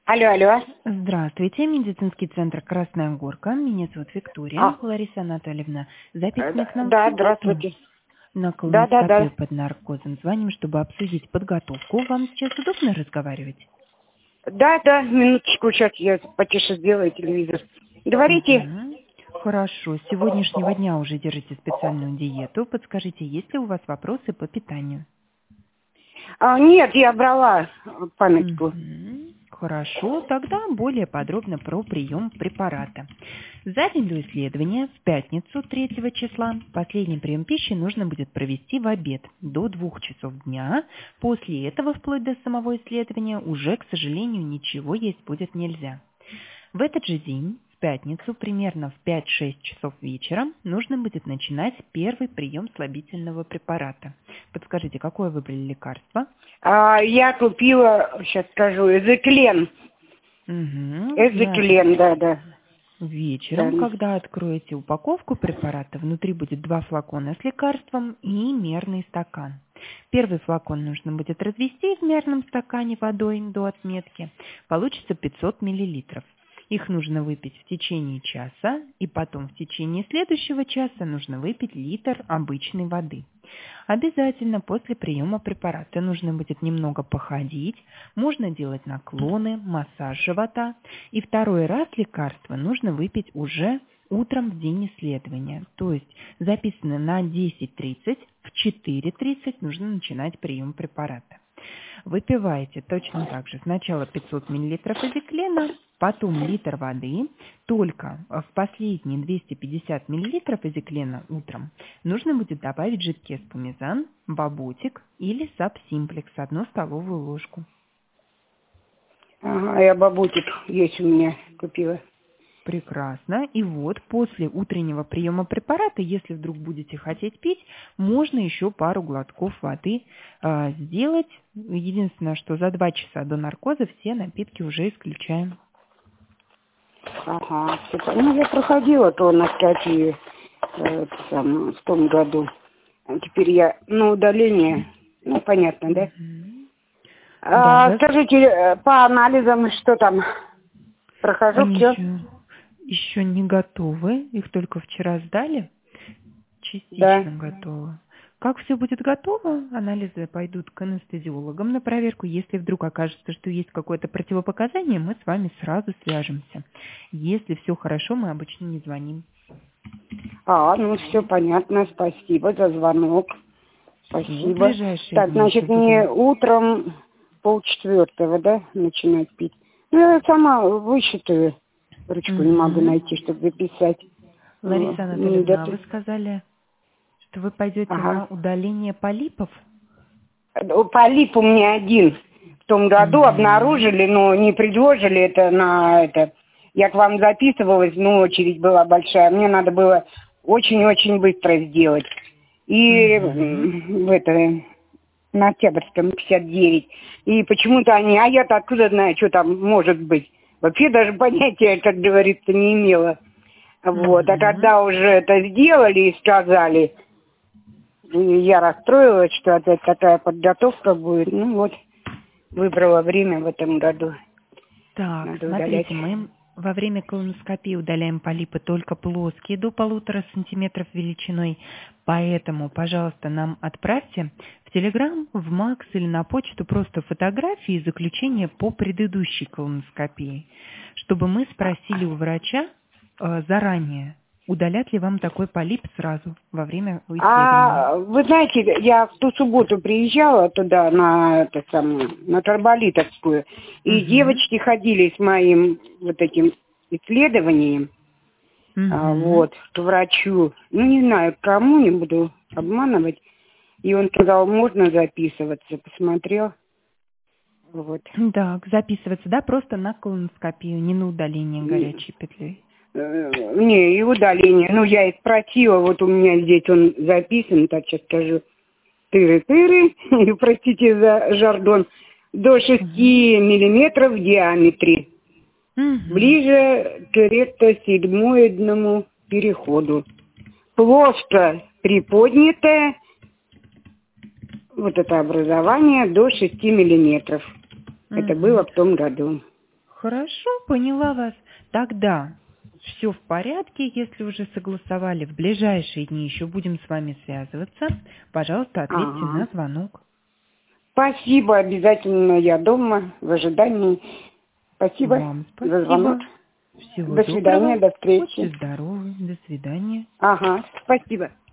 Алло, алло. Здравствуйте, медицинский центр «Красная Горка». Меня зовут Виктория. Лариса Анатольевна, записаны к нам в Да, субботу здравствуйте. на Да. колоноскопию под наркозом. Звоним, чтобы обсудить подготовку. Вам сейчас удобно разговаривать? Да, минуточку, сейчас я потише сделаю телевизор. Говорите. Хорошо. С сегодняшнего дня уже держите специальную диету. Подскажите, есть ли у вас вопросы по питанию? Нет, я брала памятку. Хорошо, тогда более подробно про прием препарата. За день до исследования, в пятницу 3 числа, последний прием пищи нужно будет провести в обед до 2 часов дня. После этого, вплоть до самого исследования, уже, к сожалению, ничего есть будет нельзя. В этот же день, в пятницу, примерно в 5-6 часов вечера, нужно будет начинать первый прием слабительного препарата. Подскажите, какое выбрали лекарство? Я купила, сейчас скажу, Эзоклен. Эзоклен, да. Вечером, когда откроете упаковку препарата, внутри будет 2 флакона с лекарством и мерный стакан. Первый флакон нужно будет развести в мерном стакане водой до отметки. Получится 500 мл. Их нужно выпить в течение часа, и потом в течение следующего часа нужно выпить литр обычной воды. Обязательно после приема препарата нужно будет немного походить, можно делать наклоны, массаж живота. И второй раз лекарство нужно выпить уже утром в день исследования. То есть записано на 10:30, в 4:30 нужно начинать прием препарата. Выпиваете точно так же. Сначала 500 мл эзоклена, потом литр воды. Только в последние 250 мл эзоклена утром нужно будет добавить жидкий эспумизан, баботик или сабсимплекс 1 столовую ложку. Я баботик есть у меня, купила. Прекрасно. И вот после утреннего приема препарата, если вдруг будете хотеть пить, можно еще пару глотков воды сделать. Единственное, что за 2 часа до наркоза все напитки уже исключаем. Я проходила колоноскопию в том году. Теперь я на удаление. Понятно, да? Да, скажите, по анализам, что там? Прохожу они все. еще не готовы, их только вчера сдали, частично готовы. Как все будет готово, анализы пойдут к анестезиологам на проверку. Если вдруг окажется, что есть какое-то противопоказание, мы с вами сразу свяжемся. Если все хорошо, мы обычно не звоним. Все понятно, спасибо за звонок. Спасибо. Так, значит, мне утром 3:30, да, начинать пить? Я сама высчитаю. Ручку не могу найти, чтобы записать. Лариса Анатольевна, вы сказали, что вы пойдете на удаление полипов? Полип у меня один. В том году обнаружили, но не предложили это на это. Я к вам записывалась, но очередь была большая. Мне надо было очень-очень быстро сделать. И на Октябрьском 59. И почему-то они, я-то откуда знаю, что там может быть. Вообще даже понятия, как говорится, не имела. А когда уже это сделали и сказали, я расстроилась, что опять такая подготовка будет. Выбрала время в этом году. Так, смотрите, мы во время колоноскопии удаляем полипы только плоские, до 1,5 сантиметров величиной. Поэтому, пожалуйста, нам отправьте в Телеграм, в Макс или на почту просто фотографии и заключения по предыдущей колоноскопии, чтобы мы спросили у врача заранее, удалят ли вам такой полип сразу во время исследования. Вы знаете, я в ту субботу приезжала туда на Тарболитовскую, и девочки ходили с моим этим исследованием, к врачу. Не знаю, к кому, не буду обманывать. И он сказал, можно записываться, посмотрел. Так, записываться, да, просто на колоноскопию, не на удаление горячей петлей. Не, и удаление. Я и спросила, у меня здесь он записан, так сейчас скажу, тыры-тыры, простите за жардон, до 6 миллиметров в диаметре. Ближе к ректосигмоидному переходу. Плоско приподнятое, это образование до 6 миллиметров. Это было в том году. Хорошо, поняла вас. Тогда все в порядке, если уже согласовали. В ближайшие дни еще будем с вами связываться. Пожалуйста, ответьте на звонок. Спасибо, обязательно я дома в ожидании. Спасибо Вам спасибо. за звонок. Всего до свидания, доброго. до встречи. Будьте здоровы. До свидания. Ага, спасибо.